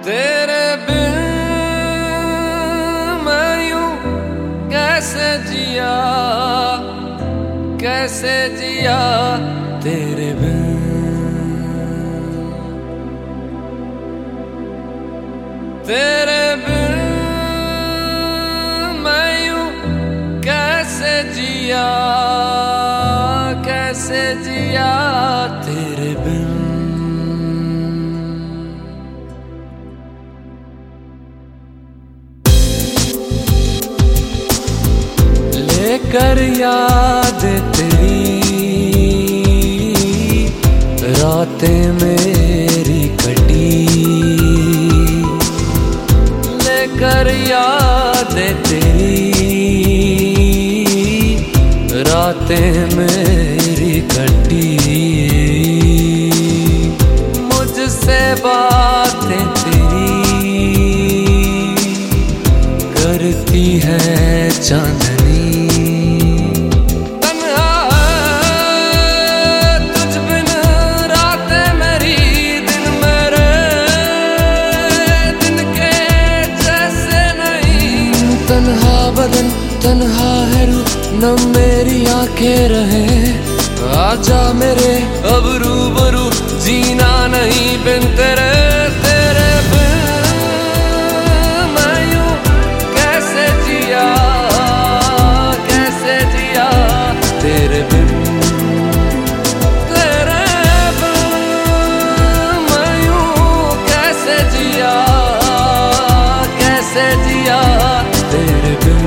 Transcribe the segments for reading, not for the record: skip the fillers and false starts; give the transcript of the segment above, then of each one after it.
तेरे बिन मैं यूं कैसे जिया, कैसे जिया तेरे बिन। तेरे बिन मैं यूं कैसे जिया, कैसे जिया तेरे बिन। लेकर याद तेरी रातें मेरी कटी, लेकर याद तेरी रातें मेरी कटी। मुझसे बातें तेरी करती है चांदनी। तन्हा बदन तन्हा है रूह न मेरी आंखें रहे, आजा मेरे अब रूबरू जीना नहीं बिन तेरे। तेरे बिन मैं यूं कैसे जिया, कैसे जिया तेरे बिन। तेरे बिन मैं यूं कैसे जिया, कैसे जिया तेरे बिन।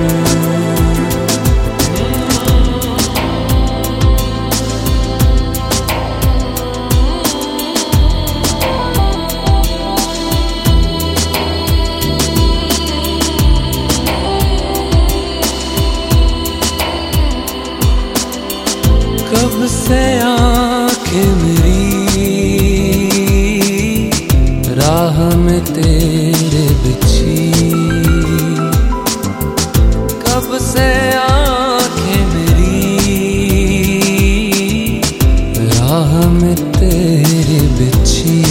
कब से आंखें मेरी राह में तेरे बिछी, कब से आंखें मेरी राह में तेरे बिछी।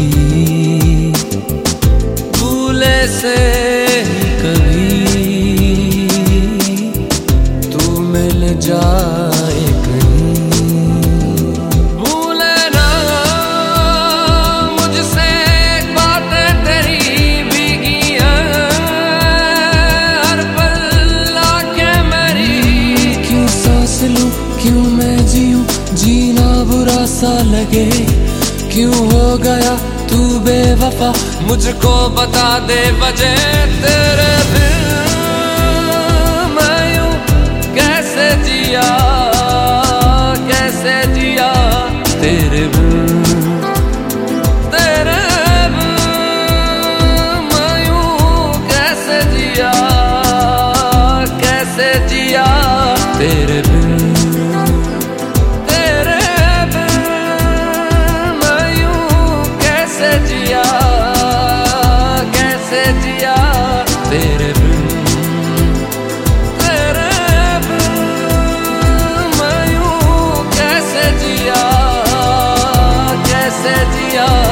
भूले से कभी तू मिल जाए कहीं, भूले ना मुझसे बातें तेरी भीगी हैं हर पल आंखें मेरी। क्यों सांस लूं क्यों मैं जीऊं जीना बुरा सा लगे, क्यों हो गया तू बेवफा मुझको बता दे वजह। तेरे बिन मैं यूं कैसे जिया, कैसे जिया तेरे बिन। तेरे बिन मैं यूं कैसे जिया, कैसे जिया तेरे बिन। तेरे बिन मैं यूं कैसे जिया, कैसे जिया तेरे बिन। तेरे बिन मैं यूं कैसे जिया, कैसे जिया